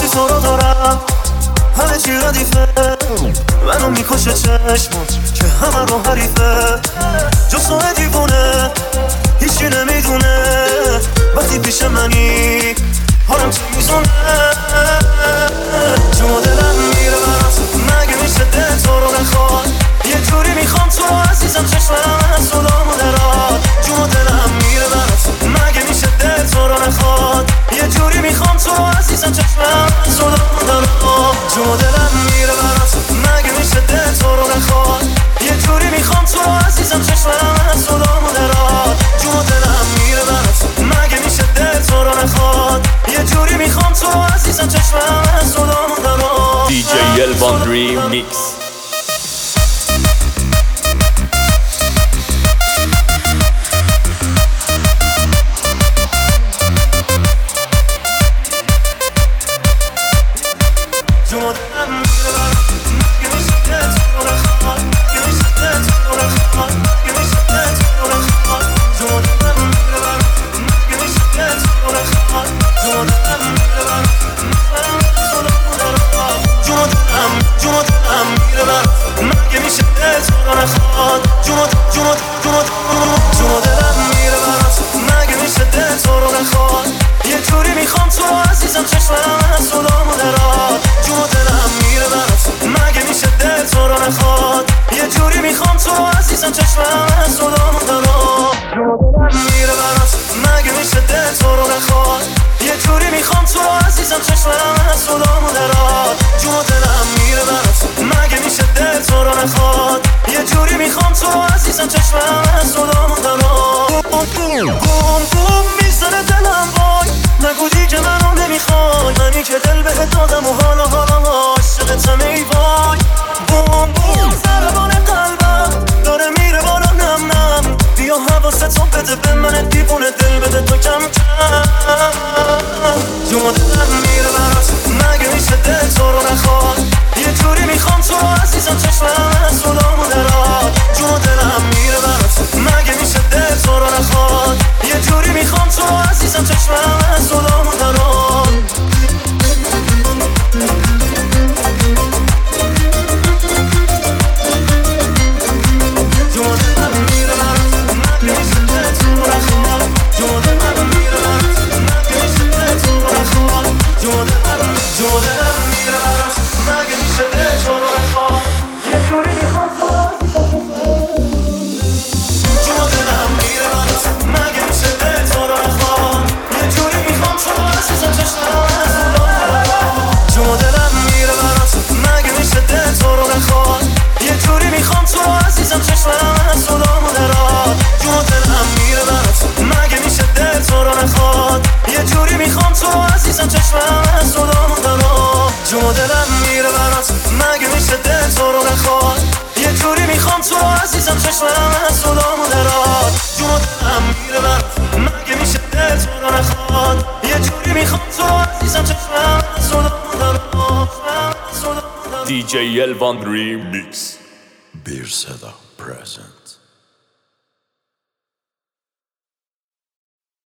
تو رو دارم، همه چی ردیفه، منو میکشه چشمات که همه رو حریفه. جز تو دیوونه هیچی نمیدونه، وقتی پیش منی حالم چی میزونه. جون دلم میره برات، مگه میشه دل تو رو نخواد؟ یه جوری میخوام تو عزیزم، چشمم از صدامو درات. جون دلم میره برات، مگه میشه دل تو رو نخواد؟ یه جوری میخوام تو عزیزم، چشمم از صدامو درات. جون دلم میره برات، مگه میشه دل تو رو نخواد؟ یه جوری میخوام تو عزیزم، چشمم از صدامو درات. جون دلم میره برات، مگه میشه دل تو رو نخواد؟ یه جوری میخوام تو عزیزم، چشمم از صدامو درات. DJ Elvan Remix. یه جوری میخوام تو عزیزم، چشمم از صدامو درات. جون دلم میره برات، مگه میشه دل تو رو نخواد؟ یه جوری میخوام تو عزیزم، چشمم از صدامو درات. جون دلم میره برات، مگه میشه دل تو رو نخواد؟ یه جوری میخوام تو عزیزم، چشمم از صدامو درات. جون دلم میره برات، مگه میشه دل تو رو نخواد؟ یه جوری میخوام تو عزیزم، چشمم از صدامو درات. بوم بوم میزنه دلم، وای نگو دیگه منو نمیخوای، منی که دل بهت دادم و حالا عاشقتم ای وای. بوم بوم ضربان قلبم داره میره بالا نم نم، بیا حواستو بده به من دیوونه، دل بده تو کم کم. جون دلم میره برات، مگه میشه دل تو رو نخواد؟ یه جوری میخوام تو عزیزم، چشمم از صدامو درات. جون دلم میره برات، مگه میشه دل تو رو نخواد؟ یه جوری میخوام تو عزیزم، چشمم از صدامو درات. جون دلم میره برات، مگه میشه دل تو رو نخواد؟ جون دلم میره برات، مگه میشه دل تو رو نخواد؟ جون دلم میره برات، مگه میشه دل تو رو نخواد؟ یه جوری میخوام تو جون دلم میره برات، مگه میشه دل تو رو نخواد؟ یه جوری میخوام تو عزیزم، چشمم از صدامو درات. جون دلم میره برات، مگه میشه دل تو رو نخواد؟ یه جوری میخوام تو عزیزم، چشمم از صدامو درات. جون دلم میره برات، مگه میشه دل تو رو نخواد؟ یه جوری میخوام تو عزیزم، چشمم از صدامو درات. جون دلم میره برات، مگه میشه دل تو رو نخواد؟ یه جوری میخوام تو عزیزم، چشمم از صدامو درات. جون دلم میره برات، مگه میشه دل تو رو نخواد؟ یه جوری میخوام تو عزیزم، چشمم از صدامو درات. DJ Elvan Remix. Bir Seda present.